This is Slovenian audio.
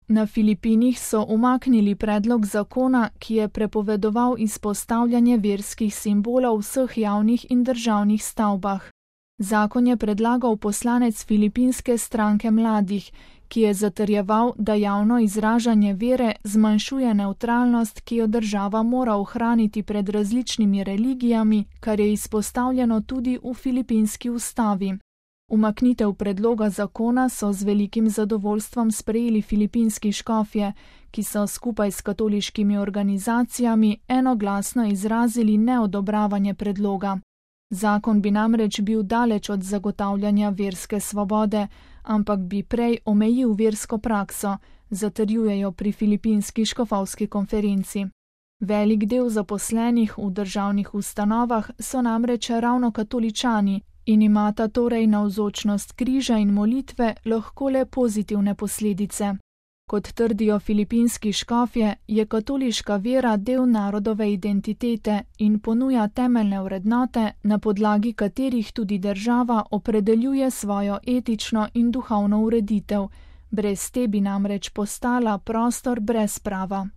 Na Filipinih so umaknili predlog zakona, ki je prepovedoval izpostavljanje verskih simbolov v vseh javnih in državnih stavbah. Zakon je predlagal poslanec filipinske stranke mladih, ki je zatrjeval, da javno izražanje vere zmanjšuje nevtralnost, ki jo država mora ohraniti pred različnimi religijami, kar je izpostavljeno tudi v filipinski ustavi. Umaknitev predloga zakona so z velikim zadovoljstvom sprejeli filipinski škofje, ki so skupaj s katoliškimi organizacijami enoglasno izrazili neodobravanje predloga. Zakon bi namreč bil daleč od zagotavljanja verske svobode, ampak bi prej omejil versko prakso, zatrjujejo pri filipinski škofovski konferenci. Velik del zaposlenih v državnih ustanovah so namreč ravno katoličani in imata torej navzočnost križa in molitve lahko le pozitivne posledice. Kot trdijo filipinski škofje, je katoliška vera del narodove identitete in ponuja temeljne vrednote, na podlagi katerih tudi država opredeljuje svojo etično in duhovno ureditev. Brez te bi namreč postala prostor brez prava.